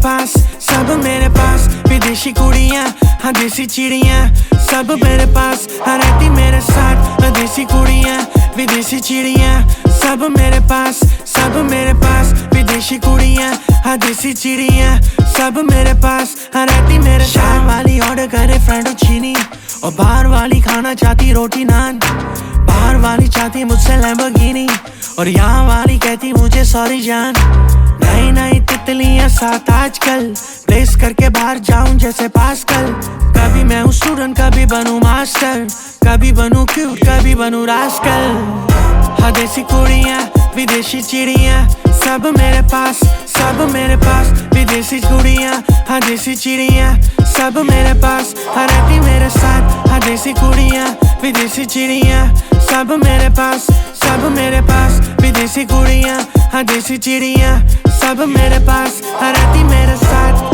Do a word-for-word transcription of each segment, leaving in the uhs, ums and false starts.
पास, सब मेरे पास। विदेशी कुड़ियाँ, हाँ देसी चिड़ियाँ, सब मेरे पास। हाँ रहती मेरे साथ देसी कुड़ियाँ, विदेशी चिड़ियाँ, सब मेरे पास, सब मेरे पास। विदेशी कुड़ियाँ, हाँ देसी चिड़ियाँ, सब मेरे पास। हाँ रहती मेरे साथ। शाम वाली ऑर्डर करे फ्रेंड चीनी, और बाहर वाली खाना चाहती रोटी नान। बाहर वाली चाहती मुझसे लैम्बोर्गिनी, और यहाँ वाली कहती मुझे सॉरी जान। नई नई तितलियां साथ आजकल, रेस करके बाहर जाऊं जैसे पास्कल। कभी मैं हूँ स्टूडेंट, कभी बनूं मास्टर, कभी बनूं क्यूट, कभी बनूं रास्कल। हाँ देसी कुड़ियाँ, विदेशी चिड़ियाँ, सब मेरे पास, सब मेरे पास। विदेशी कुड़ियाँ, हाँ देसी चिड़ियाँ, सब मेरे पास। हाँ रहती मेरे साथ। हाँ देसी कुड़ियाँ, विदेशी चिड़ियाँ, सब मेरे पास, सब मेरे पास। विदेशी कुड़ियाँ, हाँ देसी चिड़ियाँ, सब मेरे पास। हाँ रहती मेरे साथ।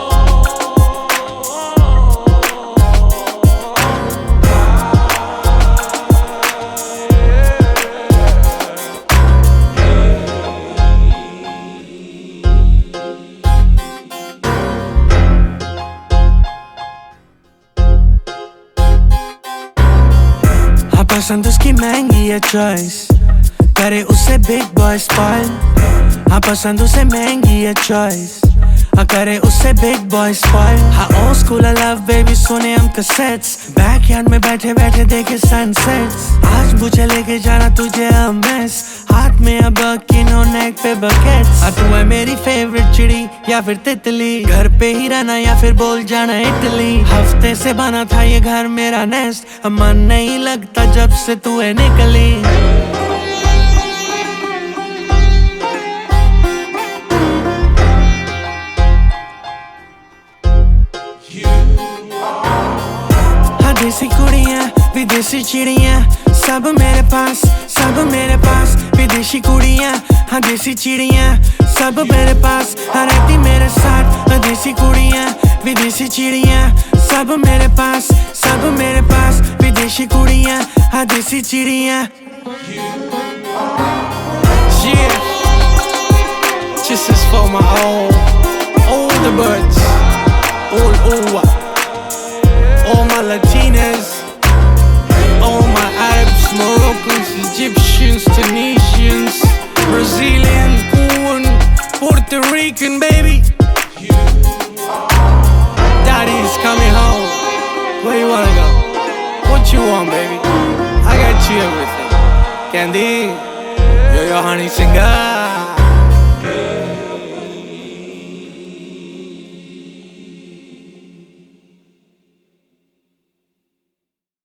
हाँ पसंद उसकी महंगी है चॉइस, करे उससे बिग बॉय स्पॉइल। हाँ पसंद उसे महंगी है चॉइस, हाँ करे उससे बिग बॉय स्पॉइल। हाँ ओल्ड स्कूल लव बेबी सुने हम कैसेट्स, बैकयार्ड में बैठे बैठे देखे सनसेट्स। आज मुझे लेके जाना तुझे अमेस, हाथ में अब किनो नेक पे बकेट्स। हाँ तू है मेरी फेवरेट चिड़ी या फिर तितली, घर पे ही रहना या फिर बोल जाना इटली। हफ्ते से बना था ये घर मेरा नेस्ट, अब मन नहीं लगता जब से तू है निकली। देसी कुड़ियाँ, विदेशी चिड़ियाँ, सब मेरे पास, सब मेरे पास। विदेशी कुड़ियाँ, हाँ देसी चिड़ियाँ, सब मेरे पास। हाँ रहती मेरे साथ देसी कुड़ियाँ, विदेशी चिड़ियाँ, सब मेरे पास, सब मेरे पास। विदेशी कुड़ियाँ, हाँ देसी चिड़ियाँ। Yeah, this is for my all, all the birds, all over. All my Latinas, all my Arabs, Moroccans, Egyptians, Tunisians, Brazilian, Cuban, Puerto Rican, baby. Daddy's coming home. Where you wanna go? What you want, baby? I got you everything. Candy, you're your honey singer.